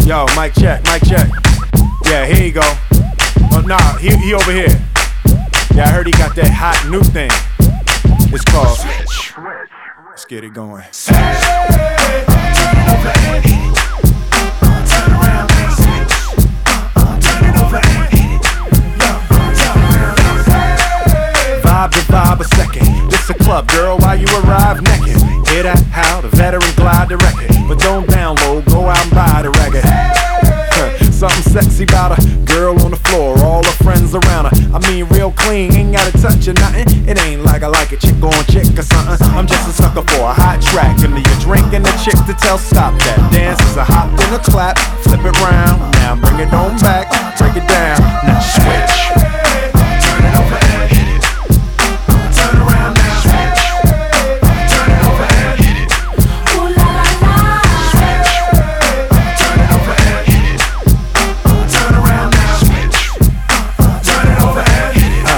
Yo, mic check, mic check. Yeah, here you go. Oh, nah, he over here. Yeah, I heard he got that hot new thing. It's called Switch. Let's get it going. Hey, turn it over and hit it. Turn around and switch. Turn it over and hit it. Turn around and switch. Vibe to vibe a second. This a club, girl, while you arrive naked. Hear that? How the veteran glide the record. But don't download, go out and buy the record. Something sexy about a girl on the floor, all her friends around her. I mean real clean, ain't gotta touch or nothing. It ain't like I like a chick on chick or something. I'm just a sucker for a hot track. Give me a drink and a chick to tell stop that. Dance is a hop and a clap, flip it round. Now bring it on back, break it down. Now switch. Turn it over and hit it. Turn around and switch. Turn it over and hit it. Ooh la la la. Switch. Turn it over and hit it. Turn around and switch. Turn it over and hit it.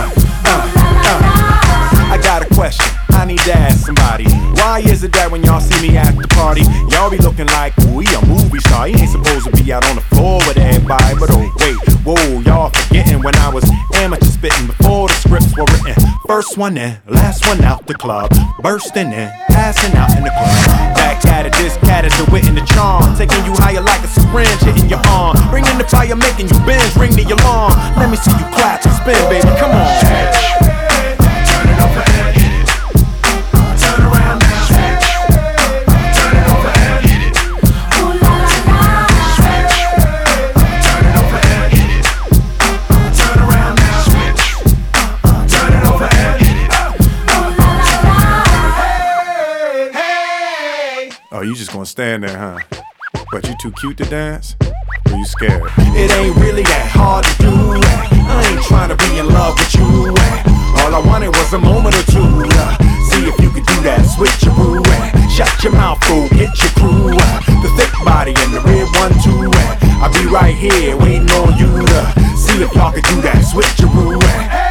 I got a question, I need to ask somebody. Why is it that when y'all see me at the party, y'all be looking like, ooh, he a movie star? He ain't supposed to be out on the floor with everybody. But oh wait, whoa, y'all forgetting when I was amateur spitting before the scripts were written. First one in, last one out the club, bursting in, passing out in the club. Back at it, this cat is the wit and the charm, taking you higher like a syringe hitting your arm, bringing the fire, making you bend, ring the alarm. Let me see you clap and spin, baby, come on. Turn it over and hit it. Turn around and switch. Turn it over and hit it. Ooh la la la. Switch. Turn it over and hit it. Turn around and switch. Turn it over and hit it. Ooh la la la. Hey, hey. Oh, you just gonna stand there, huh? But you too cute to dance? Or you scared? It ain't really that hard to do. I ain't trying to be in love with you. All I wanted was a moment or two. See if you could do that switcheroo. Shut your mouth, fool, get your crew. The thick body and the red one too. I'll be right here waiting on you to see if y'all could do that switcheroo.